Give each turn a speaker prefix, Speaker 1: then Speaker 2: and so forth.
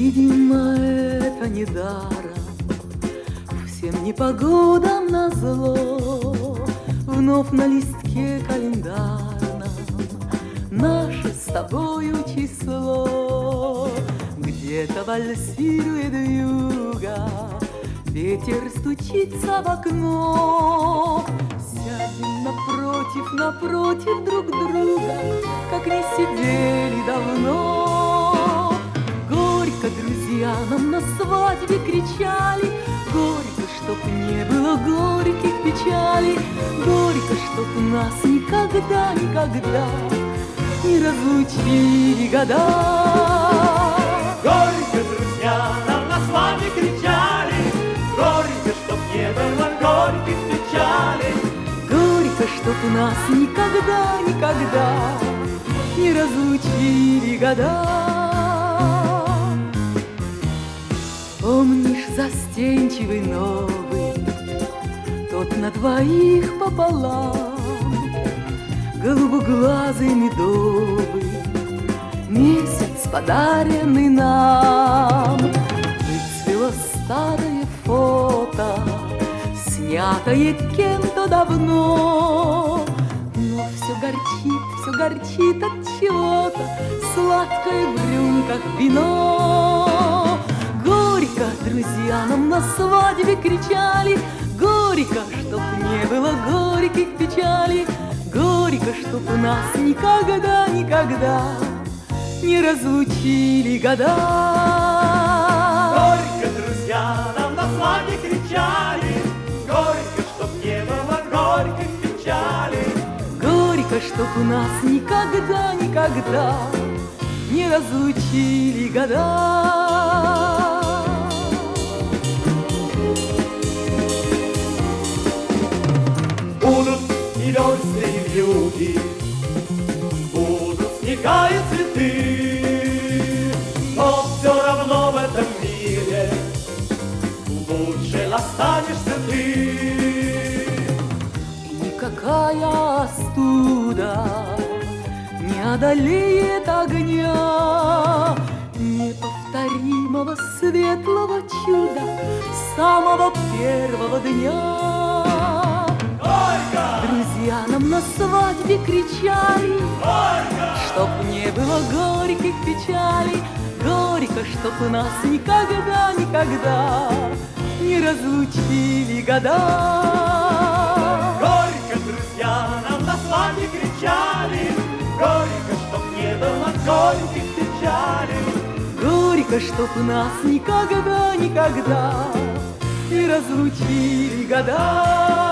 Speaker 1: Видимо, это не даром, всем непогодам назло. Вновь на листке календарном наше с тобою число. Где-то вальсирует вьюга, ветер стучится в окно. Сядем напротив друг друга, как не сидели давно. Горько друзья нам на свадьбе кричали, горько, чтоб не было горьких печалей, горько, чтоб нас никогда не разлучили года.
Speaker 2: Горько друзья нам на свадьбе кричали, горько, чтоб не было горьких печалей,
Speaker 1: горько, чтоб нас никогда не разлучили года. Помнишь застенчивый новый, тот на двоих пополам, голубоглазый медовый, месяц, подаренный нам. Выцвело старое фото, снятое кем-то давно, но все горчит от чего-то, сладкое в рюмках вино. Горько друзья нам на свадьбе кричали, горько, чтоб не было горьких печалей, горько, чтоб нас никогда не разлучили года.
Speaker 2: Горько друзья нам на свадьбе кричали, горько, чтоб не было горьких печалей,
Speaker 1: горько, чтоб нас никогда не разлучили года.
Speaker 2: Будут и весны, и вьюги, будут снега и цветы, но все равно в этом мире лучше останешься ты.
Speaker 1: И никакая остуда не одолеет огня неповторимого светлого чуда самого первого дня. Друзья нам на свадьбе кричали,
Speaker 2: Горько!
Speaker 1: чтоб не было горьких печалей, горько, чтоб нас никогда не разлучили года.
Speaker 2: Горько друзья нам на свадьбе кричали, горько, чтоб не было горьких печалей,
Speaker 1: горько, чтоб нас никогда не разлучили года.